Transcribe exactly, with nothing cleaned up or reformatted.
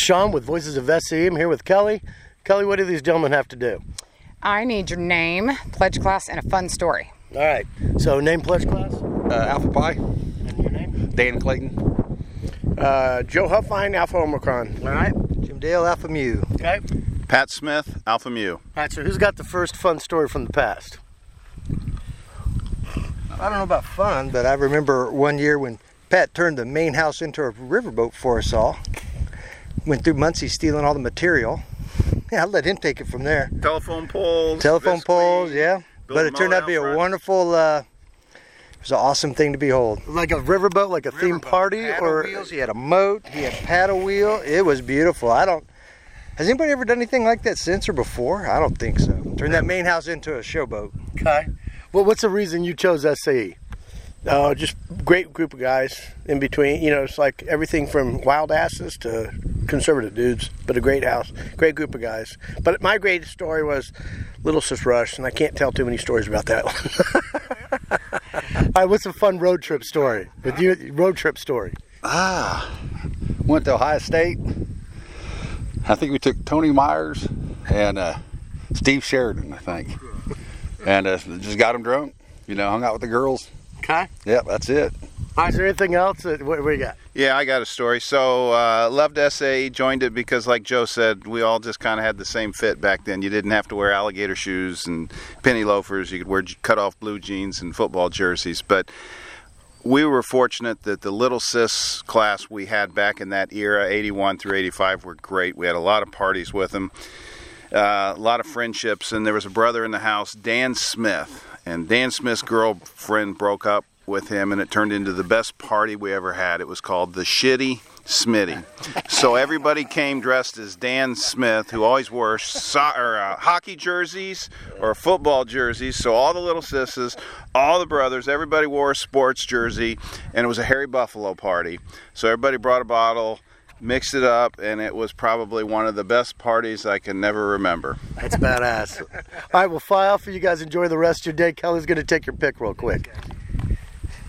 Sean with Voices of S C. I'm here with Kelly. Kelly, what do these gentlemen have to do? I need your name, pledge class, and a fun story. All right. So name, pledge class. Uh, Alpha Pi. And your name? Dan Clayton. Uh, Joe Huffine, Alpha Omicron. All right. Jim Dale, Alpha Mu. Okay. Pat Smith, Alpha Mu. All right, so who's got the first fun story from the past? I don't know about fun, but I remember one year when Pat turned the main house into a riverboat for us all. Went through Muncie stealing all the material. Yeah, I let him take it from there. Telephone poles. Telephone visqueen, poles, yeah. But it a turned moat out to be out a front. wonderful, uh, it was an awesome thing to behold. Like a riverboat, like a theme party? Paddle or wheels, he had a moat, he had paddle wheel. It was beautiful. I don't, has anybody ever done anything like that since or before? I don't think so. Turned that main house into a showboat. Okay. Well, what's the reason you chose S C E? Uh, just great group of guys in between. You know, it's like everything from wild asses to conservative dudes, but a great house, great group of guys. But my greatest story was Little Sis Rush, and I can't tell too many stories about that one. All right, what's a fun road trip story? With you, road trip story. Ah, went to Ohio State. I think we took Tony Myers and uh, Steve Sheridan, I think. And uh, just got them drunk, you know, hung out with the girls. Okay. Yep, that's it. All right, is there anything else? That, what, what do you got? Yeah, I got a story. So, uh, loved S A E, joined it because, like Joe said, we all just kind of had the same fit back then. You didn't have to wear alligator shoes and penny loafers. You could wear cut-off blue jeans and football jerseys. But we were fortunate that the Little Sis class we had back in that era, eighty-one through eighty-five, were great. We had a lot of parties with them, uh, a lot of friendships, and there was a brother in the house, Dan Smith. And Dan Smith's girlfriend broke up with him, and it turned into the best party we ever had. It was called the Shitty Smitty. So everybody came dressed as Dan Smith, who always wore so- or, uh, hockey jerseys or football jerseys. So all the little sisses, all the brothers, everybody wore a sports jersey, and it was a Harry Buffalo party. So everybody brought a bottle, mixed it up, and it was probably one of the best parties I can never remember. That's badass. All right, we'll fly off for you guys. Enjoy the rest of your day. Kelly's going to take your pick real quick.